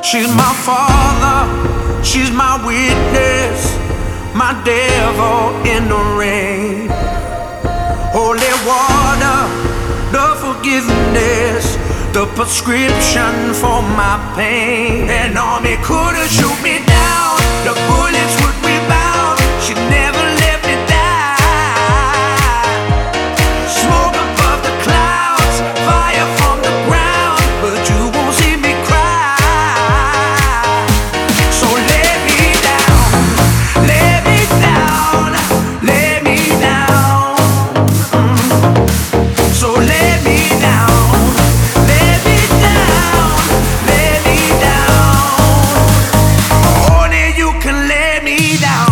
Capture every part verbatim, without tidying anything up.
She's my father, she's my witness, my devil in the rain. Holy water, the forgiveness, the prescription for my pain. An army couldn't shoot me down, the bullets would rebound. She never let me die. Smoke above the clouds, fire from the ground, but you won't see me cry. So let me down, let me down, let me down. Mm. So let me down, let me down, let me down. Only you can let me down.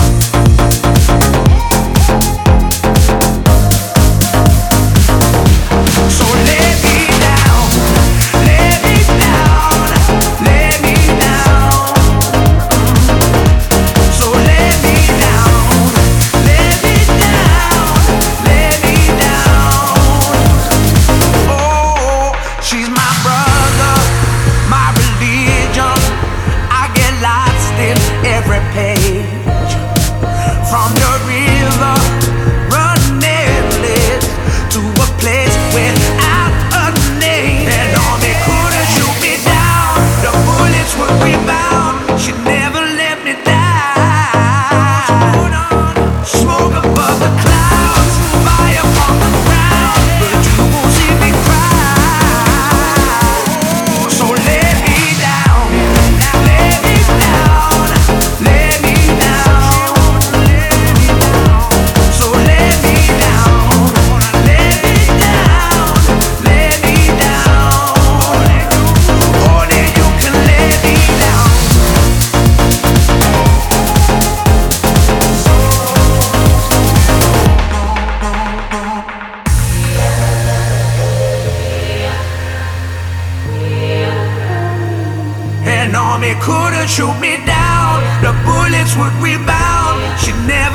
So let me down, let me down, let me down. So let me down, let me down, let me down. Oh, she's my brother, my religion. I get lost in every page. From the river, running endless to a place without a name. An army couldn't shoot me down, the bullets would rebound. She never let me die. Smoke above the clouds, fire from the ground, but you won't see me cry. So let me down, let me down, let me down. So let me down, let me down, let me down. Only you can let me down. An army couldn't shoot me down, the bullets would rebound. She never